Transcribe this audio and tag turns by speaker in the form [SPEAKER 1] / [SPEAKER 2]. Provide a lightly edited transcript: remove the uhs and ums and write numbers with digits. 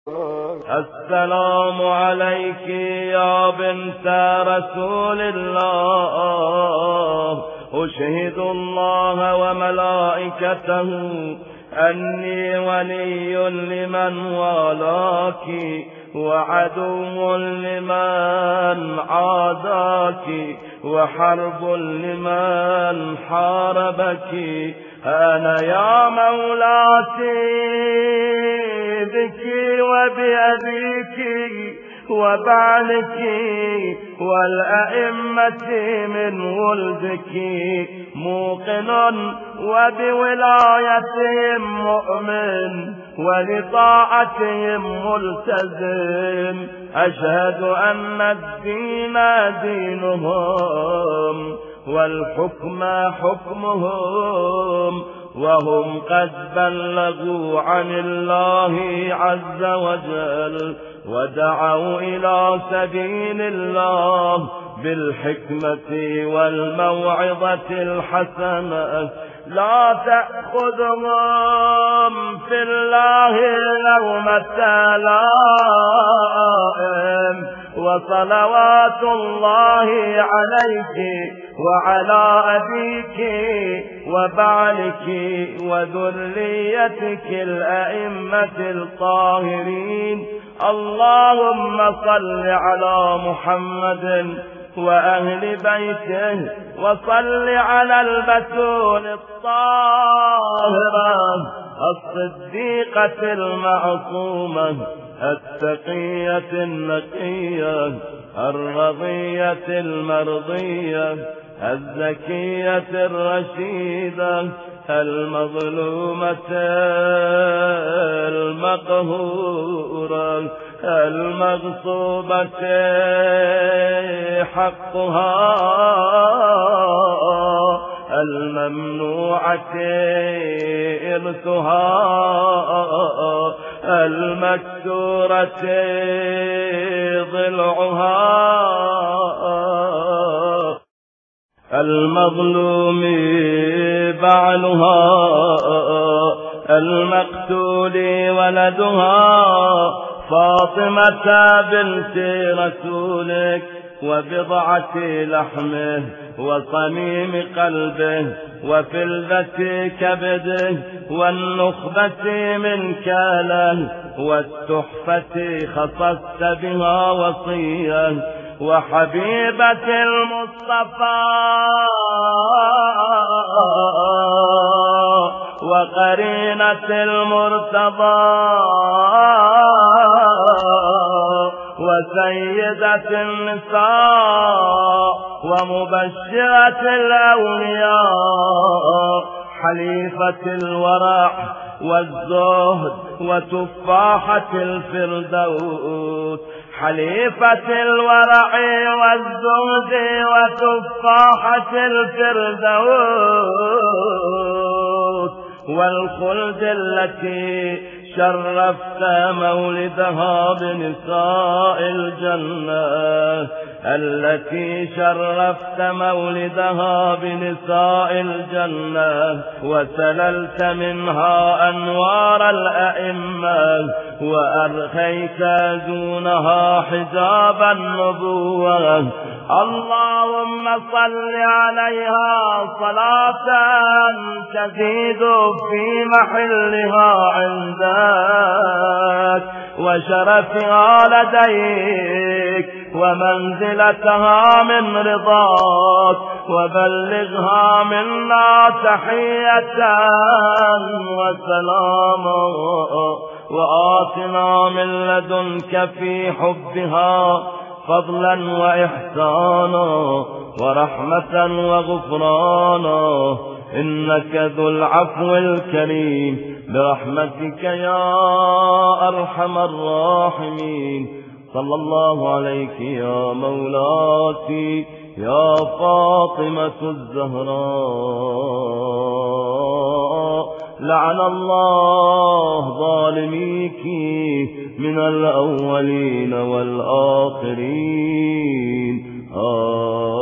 [SPEAKER 1] السلام عليك يا بنت رسول الله، أشهد الله وملائكته أني ولي لمن والاك وعدو لمن عاداك وحرب لمن حاربك. أنا يا مولاتي بك وبأبيك وبعلك والأئمة من ولدك، موقن وبولايتهم مؤمن ولطاعتهم ملتزم. أشهد أن الدين دينهم والحكم حكمهم، وهم قد بلغوا عن الله عز وجل ودعوا إلى سبيل الله بالحكمة والموعظة الحسنة. لا تأخذهم في الله لومة لائم، وصلوات الله عليك وعلى أبيك وبعلك وذريتك الأئمة الطاهرين. اللهم صل على محمد وأهل بيته، وصل على البتول الطاهرة الصديقة المعصومة التقية النقية الرضية المرضية الزكية الرشيدة المظلومة المقهورة المغصوبة حقها الممنوعة إرثها المكسورة ضلعها المظلوم بعلها المقتول ولدها فاطمة بنت رسولك وبضعة لحمه وصميم قلبه وفلذة كبده والنخبة من كاله والتحفة خصصت بها وصية وحبيبة المصطفى وقرينة المرتضى وسيدة النساء ومبشرة الأولياء حليفة الورع والزهد وتفاحة الفردوس حليفة الورع والزهد وتفاحة الفردوس والخلد التي شرفت مولدها بنساء الجنة التي شرفت مولدها بنساء الجنة وسللت منها أنوار الأئمة وأرخيت دونها حجاب النبوة. اللهم صل عليها صلاة تزيد في محلها عندك وشرفها لديك ومنزلتها من رضاك، وبلغها منا تحية وسلاما وآتنا من لدنك في حبها فضلا وإحسانا ورحمة وغفرانا، إنك ذو العفو الكريم برحمتك يا أرحم الراحمين. صلى الله عليك يا مولاتي يا فاطمة الزهراء، لعن الله ظالميك من الأولين والآخرين.